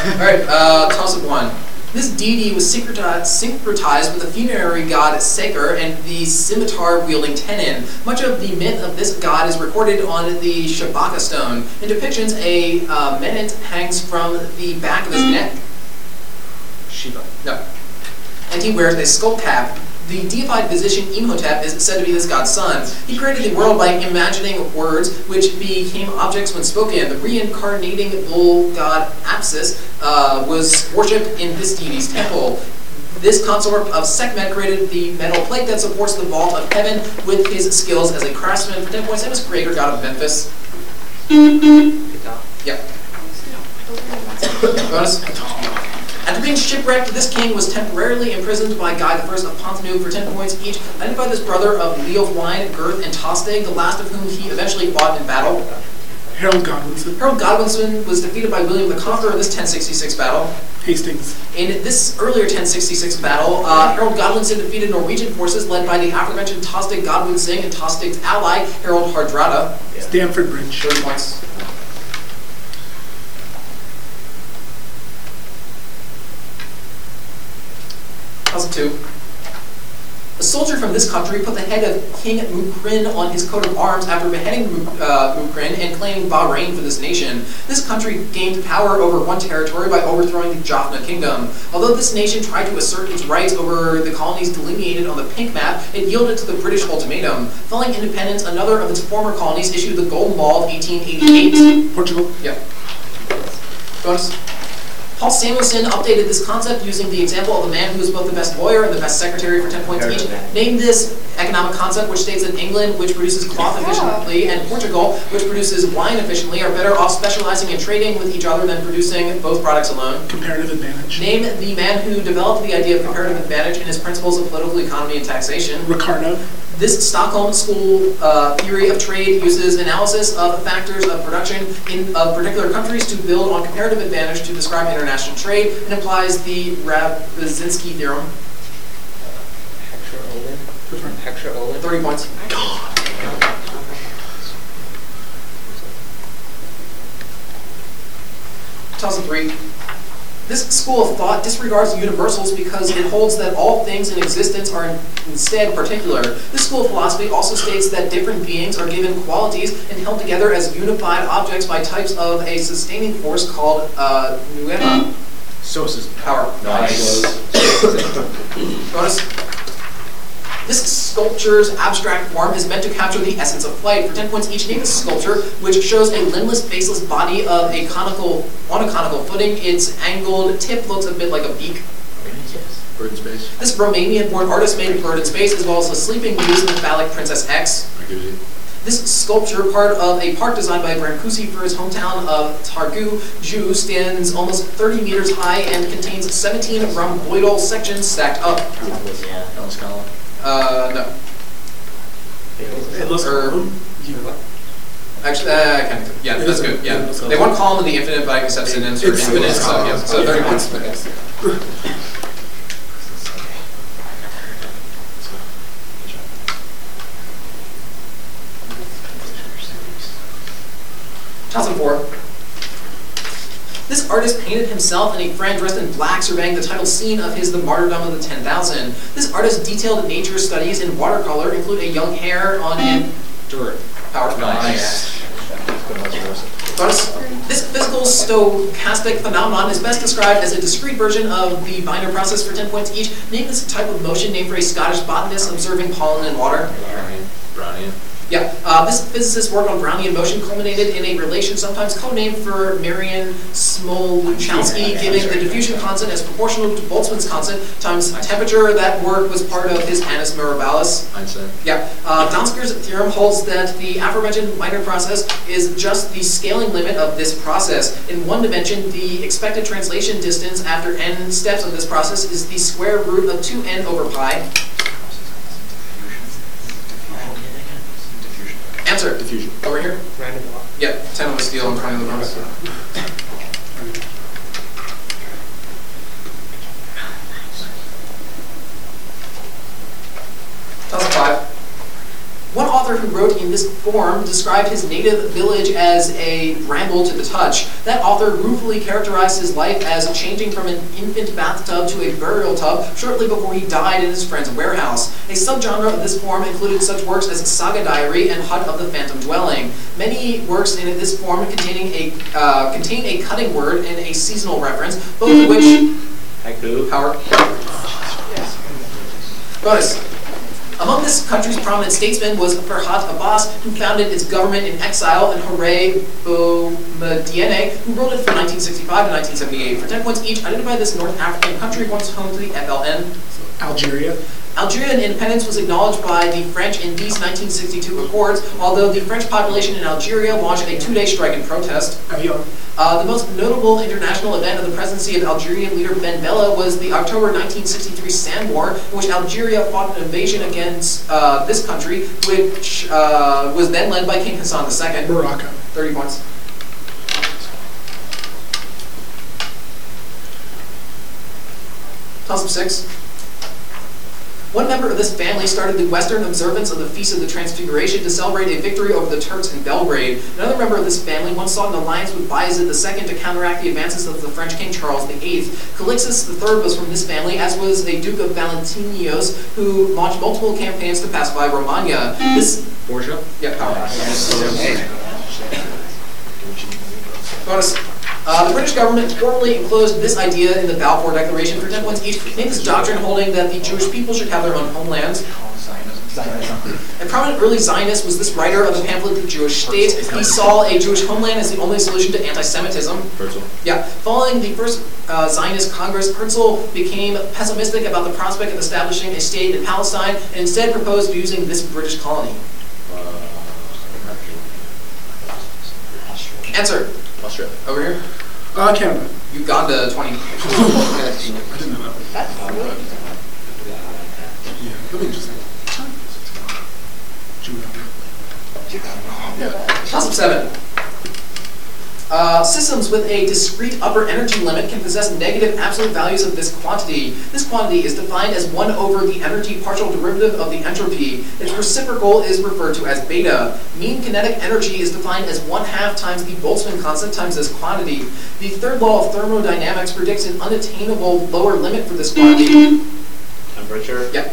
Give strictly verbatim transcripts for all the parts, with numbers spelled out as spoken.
Alright, uh, toss-up one. This deity was syncretized, syncretized with the funerary god Saker and the scimitar-wielding Tenin. Much of the myth of this god is recorded on the Shabaka stone. In depictions, a uh, menant hangs from the back of his neck. Shiva. No. And he wears a skull cap. The deified physician Imhotep is said to be this god's son. He created the world by imagining words which became objects when spoken. The reincarnating bull god Apsis uh, was worshipped in this deity's temple. This consort of Sekhmet created the metal plate that supports the vault of heaven with his skills as a craftsman. For ten points, he was creator god of Memphis. Yep. Bonus. After being shipwrecked, this king was temporarily imprisoned by Guy the First of Pontoonu for ten points each. Identified this brother of Leo of Wine, Girth, and Tostig, the last of whom he eventually fought in battle. Harold Godwinson. Harold Godwinson was defeated by William the Conqueror in this ten sixty-six battle. Hastings. In this earlier ten sixty-six battle, uh, Harold Godwinson defeated Norwegian forces led by the aforementioned Tostig Godwinson and Tostig's ally, Harold Hardrada. Yeah. Stamford Bridge. thirty points. Puzzle two. A soldier from this country put the head of King Mukrin on his coat of arms after beheading uh, Mukrin and claiming Bahrain for this nation. This country gained power over one territory by overthrowing the Jaffna kingdom. Although this nation tried to assert its rights over the colonies delineated on the pink map, it yielded to the British ultimatum. Following independence, another of its former colonies issued the Golden Law of eighteen eighty-eight. Portugal. Yep. Bonus. Paul Samuelson updated this concept using the example of a man who is both the best lawyer and the best secretary for ten points each. Name this economic concept, which states that England, which produces cloth efficiently, and Portugal, which produces wine efficiently, are better off specializing in trading with each other than producing both products alone. Comparative advantage. Name the man who developed the idea of comparative advantage in his principles of political economy and taxation. Ricardo. This Stockholm School uh, theory of trade uses analysis of factors of production in of particular countries to build on comparative advantage to describe international trade and applies the Rab-Basinski theorem. Hector Olin. Hector Olin. thirty points. God. Toss of three. This school of thought disregards universals because it holds that all things in existence are instead particular. This school of philosophy also states that different beings are given qualities and held together as unified objects by types of a sustaining force called uh, pneuma. Sosa's Power. Nice. Bonus. This sculpture's abstract form is meant to capture the essence of flight. For ten points each, name this sculpture, which shows a limbless, faceless body of a conical, on a conical footing. Its angled tip looks a bit like a beak. Bird in Space. This Romanian-born artist made Bird in Space, as well as the Sleeping Muse and the phallic Princess X. This sculpture, part of a park designed by Brancusi for his hometown of Targu, Jew, stands almost thirty meters high and contains seventeen rhomboidal sections stacked up. Yeah. Alice Column. Uh, no. It looks Or- Actually, uh, I kind of, yeah, that's good, yeah. They want column of the infinite, but I accept synonyms for It's- infinite, so yeah, so thirty points. Toss of four. This artist painted himself and a friend dressed in black surveying the title scene of his The Martyrdom of the Ten Thousand. This artist's detailed nature studies in watercolor include a young hare on an dirt. Power. Nice. Bonus. This physical stochastic phenomenon is best described as a discrete version of the binder process for ten points each. Name this type of motion named for a Scottish botanist observing pollen in water. Brownian. Brownian. Yeah, uh, this physicist's work on Brownian motion culminated in a relation sometimes codenamed for Marian Smoluchowski, giving the diffusion constant as proportional to Boltzmann's constant times temperature. That work was part of his Annus Mirabilis. Einstein. Yeah, uh, Donskoy's theorem holds that the aforementioned minor process is just the scaling limit of this process. In one dimension, the expected translation distance after n steps of this process is the square root of two n over pi. Answer. Diffusion. Over here. Random walk. Yeah, ten of a steel in front of the bonus. Toss of five. One author who wrote in this Form described his native village as a bramble to the touch. That author ruefully characterized his life as changing from an infant bathtub to a burial tub shortly before he died in his friend's warehouse. A subgenre of this form included such works as Saga Diary and Hut of the Phantom Dwelling. Many works in this form containing a uh, contain a cutting word and a seasonal reference, both of which Haiku. Howard. Bonus. Among this country's prominent statesmen was Farhat Abbas, who founded its government in exile, and Hooray Boumediene, who ruled it from nineteen sixty-five to nineteen seventy-eight. For ten points each, identify this North African country once home to the F L N. Algeria. Algerian independence was acknowledged by the French in these nineteen sixty-two accords, although the French population in Algeria launched a two-day strike in protest. Avion. Uh, the most notable international event of the presidency of Algerian leader Ben Bella was the October nineteen sixty-three Sand War, in which Algeria fought an invasion against uh, this country, which uh, was then led by King Hassan the Second. Morocco. thirty points. Toss of six. One member of this family started the Western observance of the Feast of the Transfiguration to celebrate a victory over the Turks in Belgrade. Another member of this family once sought an alliance with Bayezid the Second to counteract the advances of the French King Charles the Eighth. Calixtus the Third was from this family, as was a Duke of Valentinios, who launched multiple campaigns to pacify Romagna. This... Borgia? Yeah, power. Bonus. Uh, the British government formally enclosed this idea in the Balfour Declaration for ten points each, named this doctrine holding that the Jewish people should have their own homelands. A prominent early Zionist was this writer of the pamphlet The Jewish State. He saw a Jewish homeland as the only solution to anti-Semitism. Herzl. Yeah. Following the first uh, Zionist Congress, Herzl became pessimistic about the prospect of establishing a state in Palestine and instead proposed using this British colony. Uh, Answer. Australia. Over here. Uh, Canada. Uganda, twenty. I didn't know that. That's really Yeah, let me just Yeah. Toss of seven. Uh, systems with a discrete upper energy limit can possess negative absolute values of this quantity. This quantity is defined as one over the energy partial derivative of the entropy. Its reciprocal is referred to as beta. Mean kinetic energy is defined as one half times the Boltzmann constant times this quantity. The third law of thermodynamics predicts an unattainable lower limit for this quantity. Temperature. Yeah.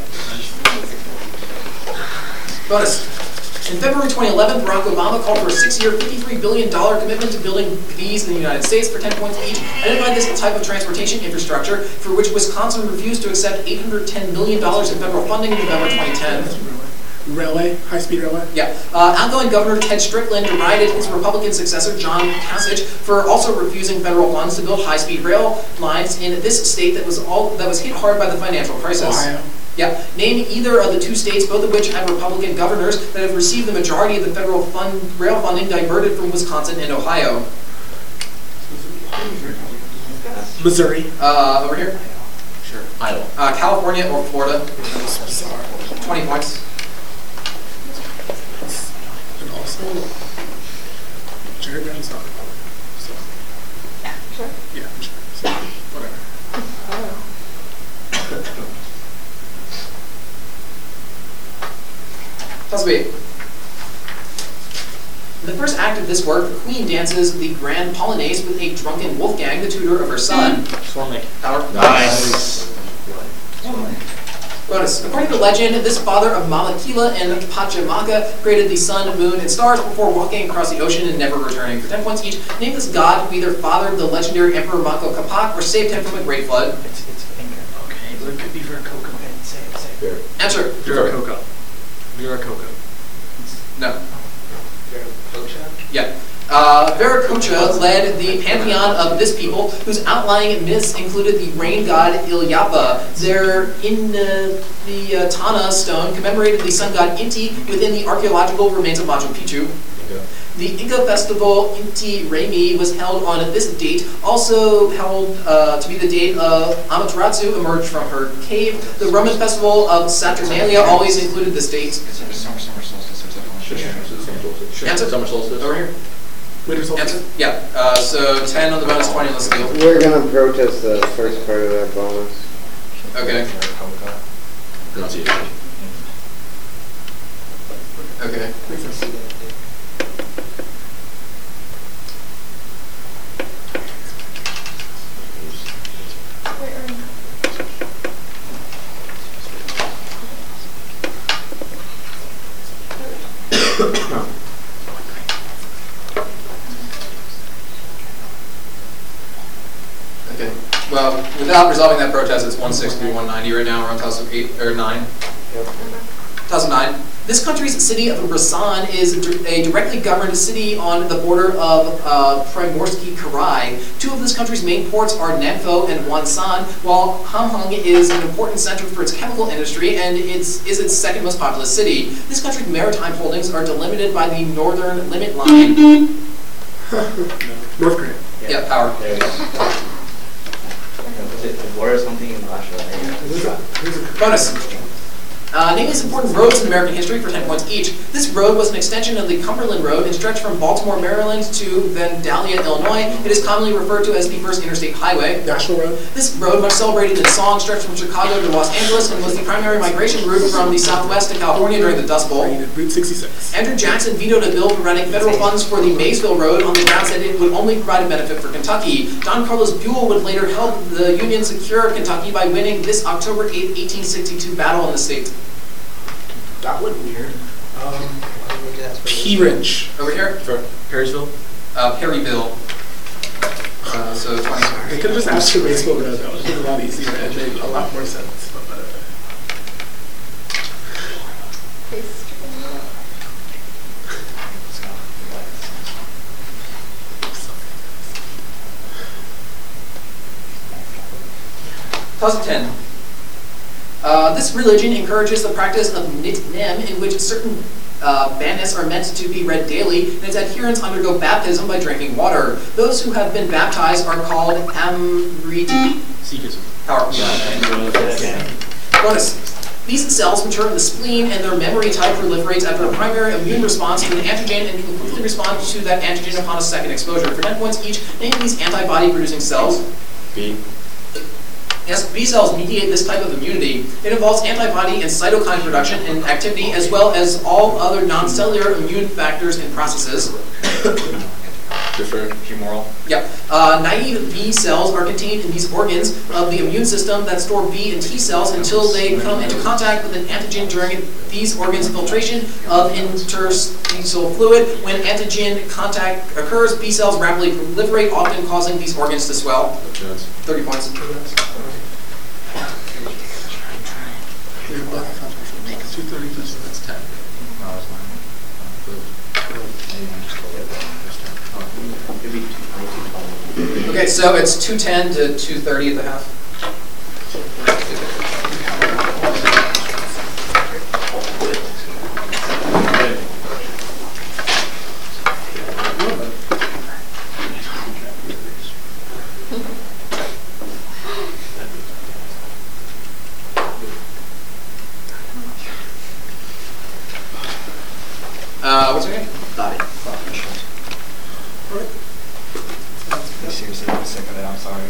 Bonus. In February twenty eleven, Barack Obama called for a six-year, fifty-three billion dollars commitment to building these in the United States for ten points each. Identified this type of transportation infrastructure for which Wisconsin refused to accept eight hundred ten million dollars in federal funding in November twenty ten. Railway, high-speed railway. Yeah. Uh, outgoing Governor Ted Strickland derided his Republican successor, John Kasich, for also refusing federal funds to build high-speed rail lines in this state that was all that was hit hard by the financial crisis. Ohio. Yeah. Name either of the two states, both of which have Republican governors, that have received the majority of the federal fund, rail funding diverted from Wisconsin and Ohio. Missouri. Uh, over here. Sure. Iowa. Uh, California or Florida. twenty points. And also, Jerry Brown's not Republican. So, sure. yeah, I'm sure. So, whatever. Oh. Toss of eight. In the first act of this work, the Queen dances the Grand Polonaise with a drunken Wolfgang, the tutor of her son. Swarming. Howard. Nice. Bonus. According to legend, this father of Malakila and Pachamama created the sun, moon, and stars before walking across the ocean and never returning. For ten points each, name this god who either fathered the legendary Emperor Manco Capac or saved him from a great flood. It's, it's finger. Okay, but it could be Viracocha. Okay, say it, say it. Answer. Viracocha. Viracocha. No. Viracocha? Yeah. Uh, Viracocha led the pantheon of this people, whose outlying myths included the rain god Ilyapa. Their in uh, the uh, Tana stone commemorated the sun god Inti within the archaeological remains of Machu Picchu. Okay. The Inca festival Inti Raymi was held on this date, also held uh, to be the date of Amaterasu emerged from her cave. The Roman festival of Saturnalia always included this date. Summer, summer solstice. Sure. Answer. Summer solstice. Over here. Winter solstice. Answer. Yeah. Uh, so ten on the bonus, twenty on the skill. We're gonna protest the first part of that bonus. Okay. Pronunciation. Okay. Makes sense. Okay. Well, without resolving that protest, it's one sixty to one ninety right now. We're on toss of eight or nine. Yep. Toss of nine. This country's city of Rasan is a directly governed city on the border of uh, Primorsky Krai. Two of this country's main ports are Nanfo and Wonsan, while Hamhung is an important center for its chemical industry and it's, is its second most populous city. This country's maritime holdings are delimited by the northern limit line. North Korea. Yeah, power. There we go. Was it the war or something in Russia? Who's that? Who's it? Bonus. Uh, name these important roads in American history for ten points each. This road was an extension of the Cumberland Road and stretched from Baltimore, Maryland to Vandalia, Illinois. It is commonly referred to as the first interstate highway. National Road. This road, much celebrated in song, stretched from Chicago to Los Angeles and was the primary migration route from the Southwest to California during the Dust Bowl. Route sixty-six. Andrew Jackson vetoed a bill providing federal funds for the Maysville Road on the grounds that it would only provide a benefit for Kentucky. John Carlos Buell would later help the Union secure Kentucky by winning this October eighth, eighteen sixty-two battle in the state. That went weird. Um, What did you ask for? Pea Ridge. Over here, For Perrysville? uh, Perryville. Uh, so twenty. They could have just asked for Maysville Road. That would have been a lot easier and made a lot more sense. But, uh, Paste. Toss of ten. Uh, this religion encourages the practice of nit-nem, in which certain uh, banis are meant to be read daily, and its adherents undergo baptism by drinking water. Those who have been baptized are called Amrit. Sikhism. Power. Again. Bonus. These cells mature in the spleen, and their memory type proliferates after a primary immune response to an antigen and can quickly respond to that antigen upon a second exposure. For ten points each, name these antibody-producing cells. B. Yes, B cells mediate this type of immunity. It involves antibody and cytokine production and activity, as well as all other non-cellular immune factors and processes. Defer. Humoral. Yep. Uh, naive B cells are contained in these organs of the immune system that store B and T cells until they come into contact with an antigen during these organs' filtration of interstitial fluid. When antigen contact occurs, B cells rapidly proliferate, often causing these organs to swell. thirty points. two thirty. That's ten. No, that's nine. Maybe I'm just told it. That's ten. It'd be nineteen twenty. Okay, so it's two ten to two thirty at the half. Uh, what's your name? Dottie. Seriously, I'm sick of it. I'm sorry.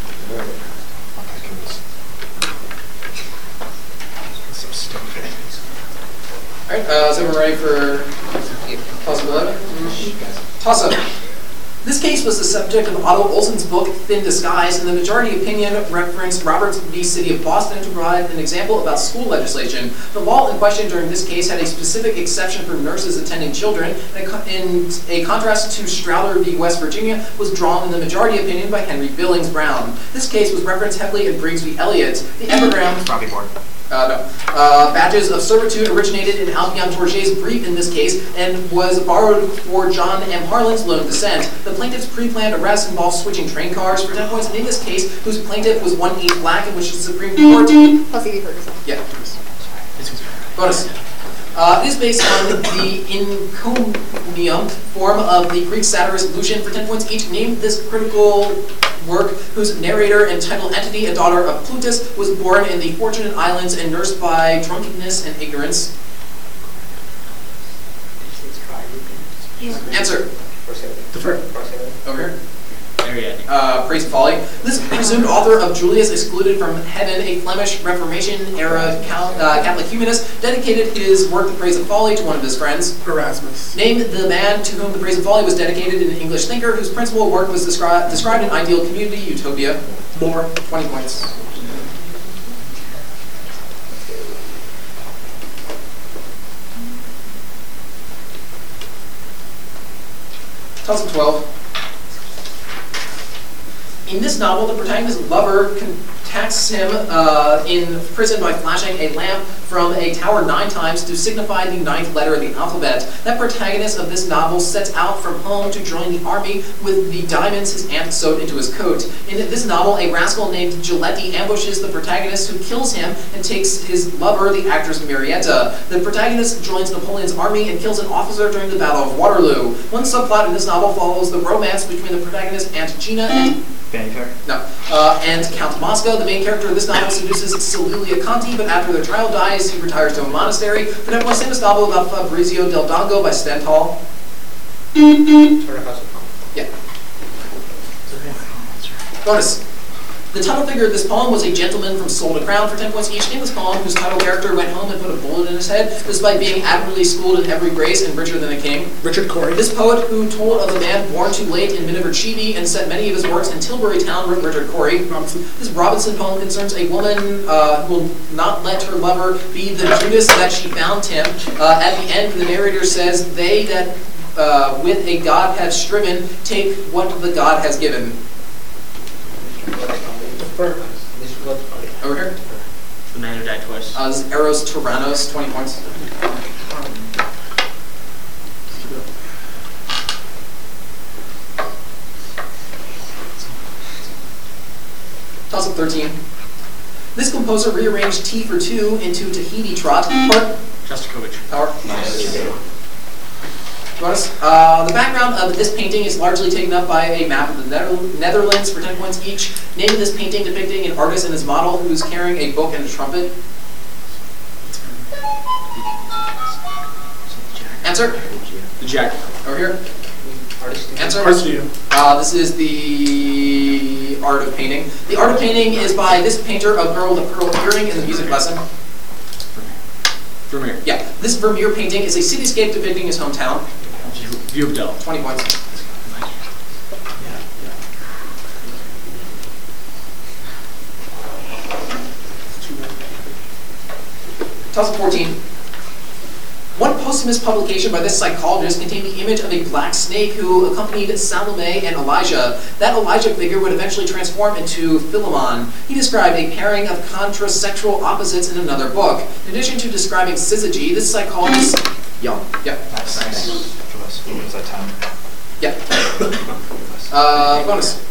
So stupid. Alright, uh, is everyone ready for toss-up eleven? Toss-up. This case was the subject of Otto Olson's book, Thin Disguise, and the majority opinion referenced Roberts v. City of Boston to provide an example about school legislation. The law in question during this case had a specific exception for nurses attending children, and a co- in a contrast to Strowler v. West Virginia was drawn in the majority opinion by Henry Billings Brown. This case was referenced heavily in Briggs v. Elliott. The epigram... Rocky board. Uh, no. Uh, badges of servitude originated in Albion Bourget's brief in this case and was borrowed for John M. Harlan's loan of descent. The plaintiff's pre-planned arrest involved switching train cars for ten points, and in this case, whose plaintiff was one eighth black, in which the Supreme Court... Plus E D Ferguson. Yeah. Bonus. Uh, it is based on the encomium form of the Greek satirist Lucian. For ten points each, named this critical work, whose narrator and title entity, a daughter of Plutus, was born in the Fortunate Islands and nursed by drunkenness and ignorance. Answer. Defer. Over here. Ariadne. Uh, Praise and Folly. This presumed author of Julius Excluded from Heaven, a Flemish Reformation-era Cal- uh, Catholic humanist, dedicated his work, The Praise of Folly, to one of his friends. Erasmus. Name the man to whom The Praise of Folly was dedicated, an English thinker whose principal work was descri- described in Ideal Community, Utopia. More. twenty points. Toss of twelve. In this novel, the protagonist's lover contacts him uh, in prison by flashing a lamp from a tower nine times to signify the ninth letter of the alphabet. That protagonist of this novel sets out from home to join the army with the diamonds his aunt sewed into his coat. In this novel, a rascal named Giletti ambushes the protagonist, who kills him and takes his lover, the actress Marietta. The protagonist joins Napoleon's army and kills an officer during the Battle of Waterloo. One subplot in this novel follows the romance between the protagonist Aunt Gina and Fanny Fair. No. Uh, and Count Moscow, the main character of this novel, seduces Celilia Conti, but after their child dies, he retires to a monastery. For example, a famous novel about Fabrizio del Dongo by Stendhal. Yeah. Bonus. The title figure of this poem was a gentleman from Soul to Crown for ten points each in this poem, whose title character went home and put a bullet in his head, despite being admirably schooled in every grace and richer than a king. Richard Cory. This poet, who told of a man born too late in Miniver Chibi and set many of his works in Tilbury Town, wrote Richard Cory. Robinson. This Robinson poem concerns a woman uh, who will not let her lover be the Judas that she found him. Uh, at the end, the narrator says, "They that uh, with a god have striven, take what the god has given." Over here. The man who died twice. Uh, this is Eros Tyrannos, twenty points. Toss up thirteen. This composer rearranged T for two into Tahiti Trot. Part. Shostakovich. Power. Bonus. Uh, the background of this painting is largely taken up by a map of the Nether- Netherlands for ten points each. Name of this painting depicting an artist and his model who's carrying a book and a trumpet. Answer? The Jack. Over here. Answer? Arts View. Uh, this is the art of painting. The art of painting is by this painter of Earl the Pearl Earring in the music lesson. Vermeer. Yeah, this Vermeer painting is a cityscape depicting his hometown. View of Dell. twenty points. Toss up fourteen. One posthumous publication by this psychologist contained the image of a black snake who accompanied Salome and Elijah. That Elijah figure would eventually transform into Philemon. He described a pairing of contrasexual opposites in another book. In addition to describing syzygy, this psychologist... Young. Yep. Nice. Nice. What's that time? Yep. Uh, bonus.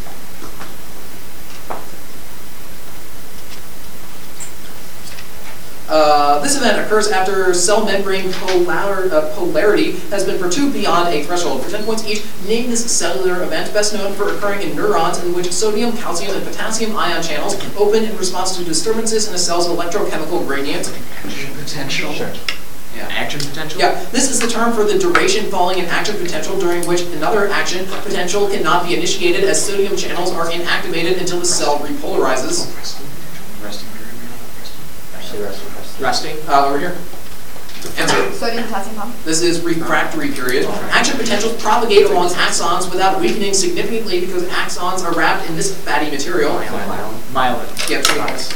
Uh, this event occurs after cell membrane polar, uh, polarity has been perturbed beyond a threshold. For ten points each, name this cellular event, best known for occurring in neurons in which sodium, calcium, and potassium ion channels open in response to disturbances in a cell's electrochemical gradient. Action potential. Sure. Yeah. Action potential? Yeah, this is the term for the duration following an action potential during which another action potential cannot be initiated as sodium channels are inactivated until the cell repolarizes. Resting. Resting. Actually, resting. Resting. Uh, over here. Answer. Sodium potassium pump. This is refractory period. Action potentials propagate along axons without weakening significantly because axons are wrapped in this fatty material. Myelin. Myelin. Yeah, two points.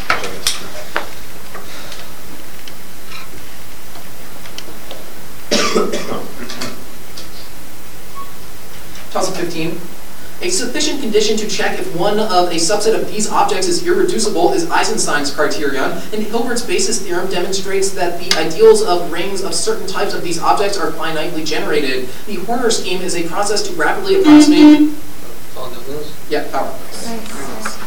Toss up fifteen. A sufficient condition to check if one of a subset of these objects is irreducible is Eisenstein's criterion, and Hilbert's basis theorem demonstrates that the ideals of rings of certain types of these objects are finitely generated. The Horner scheme is a process to rapidly approximate... Yeah, power. Nice.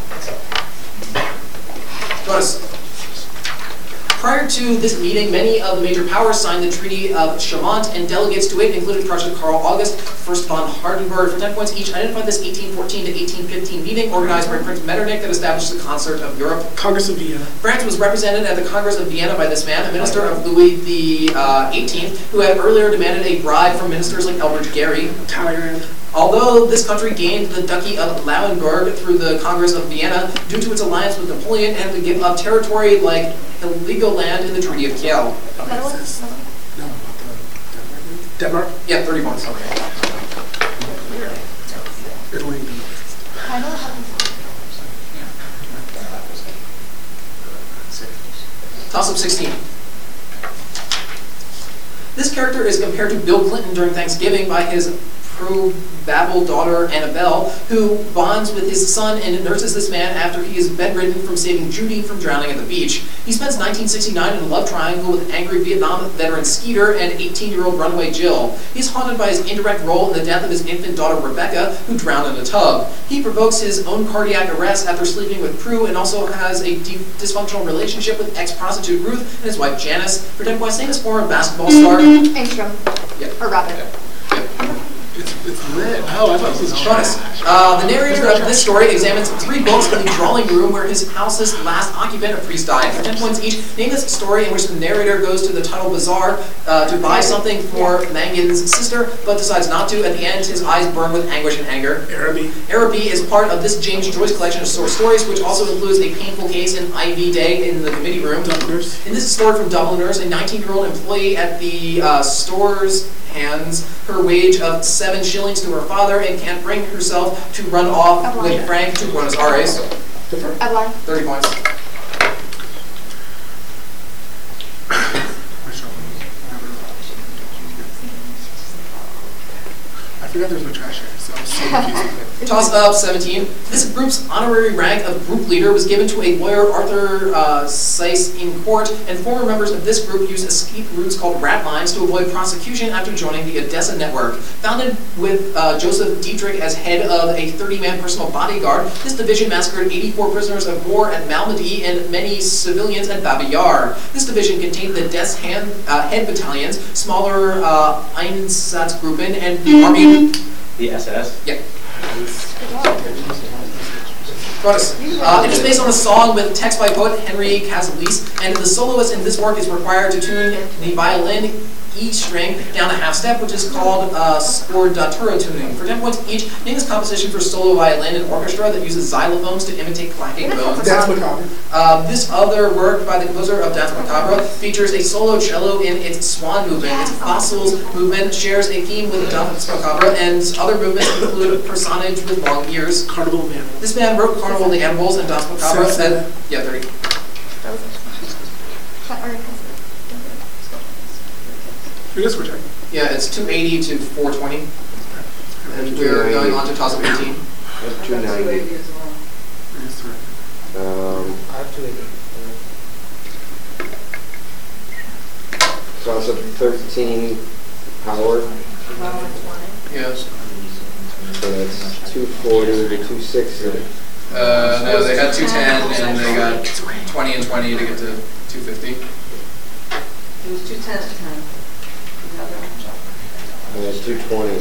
Bonus. Prior to this meeting, many of the major powers signed the Treaty of Chaumont, and delegates to it included Prussian Karl August, First von Hardenberg. For ten points each, identified this eighteen fourteen to eighteen fifteen meeting organized by Prince Metternich that established the Concert of Europe. Congress of Vienna. France was represented at the Congress of Vienna by this man, a minister of Louis the uh, eighteenth, who had earlier demanded a bribe from ministers like Elbert Gary. Talleyrand. Although this country gained the Duchy of Lauenburg through the Congress of Vienna due to its alliance with Napoleon and to give up territory like illegal land in the Treaty of Kiel. Netherlands? No, not the Denmark. Denmark. Yeah, thirty points. Okay. Italy. I don't have Toss up sixteen. This character is compared to Bill Clinton during Thanksgiving by his pro-Babel daughter Annabelle, who bonds with his son and nurses this man after he is bedridden from saving Judy from drowning at the beach. He spends nineteen sixty-nine in a love triangle with angry Vietnam veteran Skeeter and eighteen-year-old runaway Jill. He's haunted by his indirect role in the death of his infant daughter Rebecca, who drowned in a tub. He provokes his own cardiac arrest after sleeping with Prue and also has a de- dysfunctional relationship with ex-prostitute Ruth and his wife Janice. For ten points, famous former basketball star. Angstrom. Yeah. Or Robin. It's, it's lit. Oh, I thought this was Bonus. Uh, the narrator of this story examines three books in the drawing room where his house's last occupant, a priest, died. For ten points each, name this story in which the narrator goes to the Tuttle Bazaar uh, to buy something for Mangan's sister, but decides not to. At the end, his eyes burn with anguish and anger. Araby. Araby is part of this James Joyce collection of short stories, which also includes a painful case in Ivy Day in the committee room. Dubliners. In this story from Dubliners, a nineteen-year-old employee at the uh, store's hands her wage of seven shillings to her father and can't bring herself to run off Evelyn. with Frank to Buenos Aires. Adeline. thirty points. I forgot there's no trash here, so I was so confused. Toss up seventeen. This group's honorary rank of group leader was given to a lawyer, Arthur uh, Seiss, in court, and former members of this group used escape routes called rat lines to avoid prosecution after joining the Odessa network. Founded with uh, Joseph Dietrich as head of a thirty-man personal bodyguard, this division massacred eighty-four prisoners of war at Malmedy and many civilians at Babi Yar. This division contained the Death's hand, uh, Head battalions, smaller uh, Einsatzgruppen, and the army. The S S? Yeah. Bonus. Uh, it is based on a song with text by poet Henry Cazalis, and the soloist in this work is required to tune the violin E string down a half step, which is called uh, scordatura tuning. For ten points each, name this composition for solo violin and orchestra that uses xylophones to imitate clacking bones. Dance Macabre. Uh, this other work by the composer of Dance Macabre features a solo cello in its swan movement. Its fossils movement shares a theme with Dance Macabre, and other movements include a personage with long ears. Carnival of Animals. This band wrote Carnival of the Animals and Dance Macabre. Seven. And, yeah, thirty. Who is protecting? Yeah, it's two eighty to four twenty. And we're going on to toss up eighteen. That's two ninety. Um, I have two eighty. toss up thirteen Howard, Yes. so that's two forty to two sixty. Uh, no, they got two ten and they got twenty and twenty to get to two fifty. It was two ten at the time. And it's two twenty.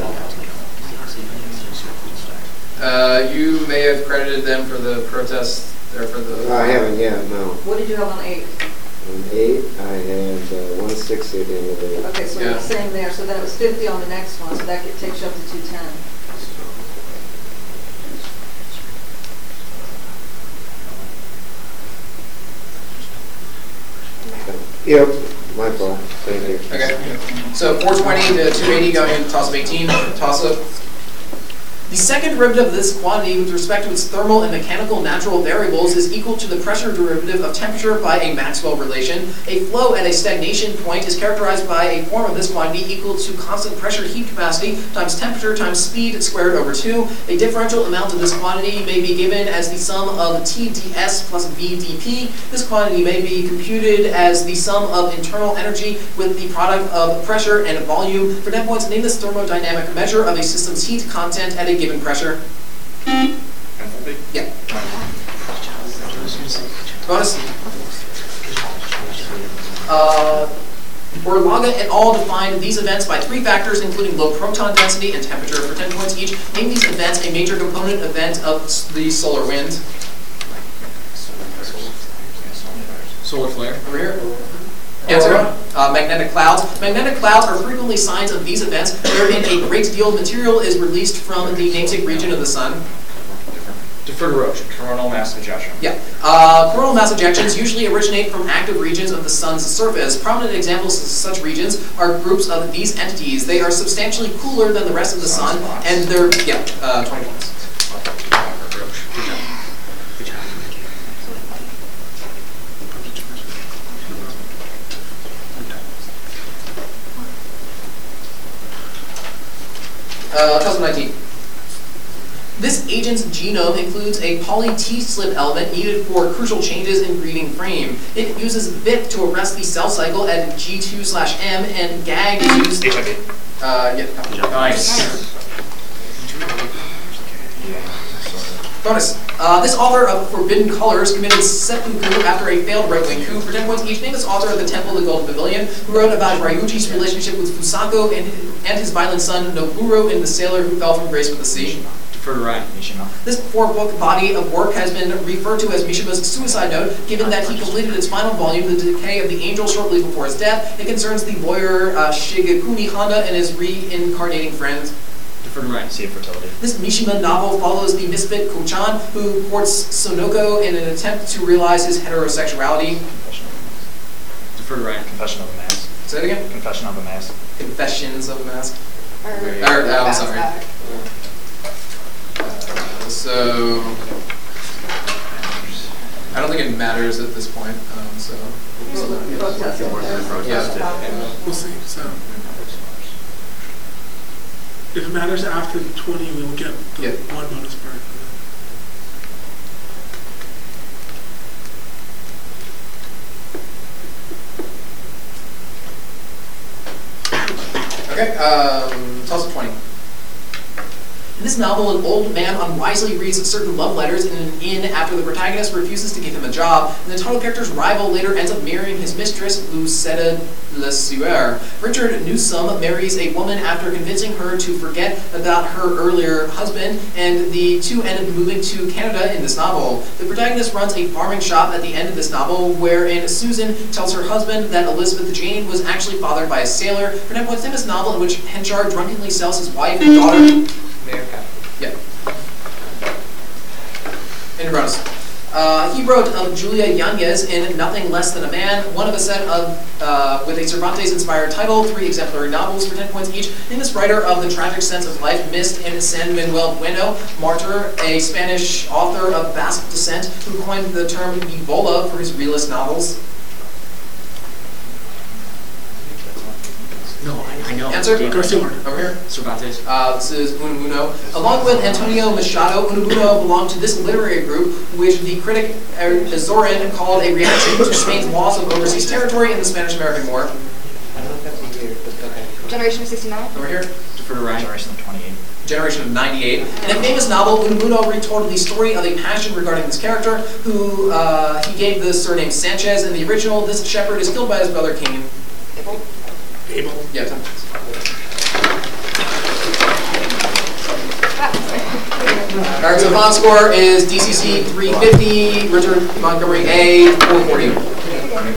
Uh, you may have credited them for the protest, or for the... I haven't yet, no. What did you have on eight? On eight, I had uh, one sixty at the end of eight. Okay, so Yeah. it's the same there, so then it was fifty on the next one, so that get- takes you up to two ten. Yep, my fault. Thank you. Okay, so four twenty to two eighty going into toss up eighteen, toss up. The second derivative of this quantity with respect to its thermal and mechanical natural variables is equal to the pressure derivative of temperature by a Maxwell relation. A flow at a stagnation point is characterized by a form of this quantity equal to constant pressure heat capacity times temperature times speed squared over two. A differential amount of this quantity may be given as the sum of T ds plus V dP. This quantity may be computed as the sum of internal energy with the product of pressure and volume. For ten points, name this thermodynamic measure of a system's heat content at a given pressure. Yeah. Bonus. Uh, Borlaga et al. Defined these events by three factors, including low proton density and temperature. For ten points each, name these events a major component event of the solar wind. Solar flare. Over here. Answer. Uh, magnetic clouds. Magnetic clouds are frequently signs of these events, wherein a great deal of material is released from the namesake region of the sun. Deferred erosion. Coronal mass ejection. Yeah. Uh, coronal mass ejections usually originate from active regions of the sun's surface. Prominent examples of such regions are groups of these entities. They are substantially cooler than the rest of the sun, and they're, yeah, uh, twenty points. thousand nineteen. This agent's genome includes a poly T-slip element needed for crucial changes in breeding frame. It uses V I P to arrest the cell cycle at G two slash M, and G A G is used... H I V. Uh, yeah. Nice. Bonus. Uh, this author of Forbidden Colors committed seppuku after a failed right-wing coup. For ten points each, name this author of The Temple of the Golden Pavilion, who wrote about Ryuji's relationship with Fusako and, and his violent son Noburo in The Sailor Who Fell from Grace with the Sea. Defer to Ryan. Mishima. This four-book body of work has been referred to as Mishima's suicide note, given that he completed its final volume, The Decay of the Angel, shortly before his death. It concerns the lawyer uh, Shigekuni Honda and his reincarnating friend. Defer to Ryan. See fertility. This Mishima novel follows the misfit Ko-chan, who courts Sonoko in an attempt to realize his heterosexuality. Confession of a mask. Defer to Ryan. Confession of a mask. Say it again? Confession of a mask. Confessions of a Mask. Or, Or, uh, I'm sorry. Back. Uh, so, I don't think it matters at this point. Um, so, so Protest. yeah. We'll see, so. If it matters after the twenty, we'll get the Yeah. one bonus part. Okay. Um, toss of twenty. In this novel, an old man unwisely reads certain love letters in an inn after the protagonist refuses to give him a job, and the title character's rival later ends up marrying his mistress, Lucetta Lesueur. Richard Newsom marries a woman after convincing her to forget about her earlier husband, and the two end up moving to Canada in this novel. The protagonist runs a farming shop at the end of this novel, wherein Susan tells her husband that Elizabeth Jane was actually fathered by a sailor. For example, it's in this novel in which Henchard drunkenly sells his wife and daughter. Yeah. In your bonus. Uh, he wrote of Julia Yanez in Nothing Less Than a Man, one of a set of, uh, with a Cervantes-inspired title, three exemplary novels for ten points each. In this writer of The Tragic Sense of Life, Mist and San Manuel Bueno, Martyr, a Spanish author of Basque descent who coined the term Evola for his realist novels. No, I, I know. Answer? Garcia Martin. Over here. Cervantes. Uh, this is Unamuno. Along with Antonio Machado, Unamuno belonged to this literary group, which the critic Azorin called a reaction to Spain's loss of overseas territory in the Spanish-American War. I don't know if that's a year, but okay. Generation of sixty-nine. Over here. Defer to Ryan. Generation of twenty-eight. Generation of ninety-eight. In a famous novel, Unamuno retold the story of a passion regarding this character, who uh, he gave the surname Sanchez. In the original, this shepherd is killed by his brother Cain. Abel. Abel. Yeah, ten. Alright, so final score is D C C three fifty, Richard Montgomery A four forty.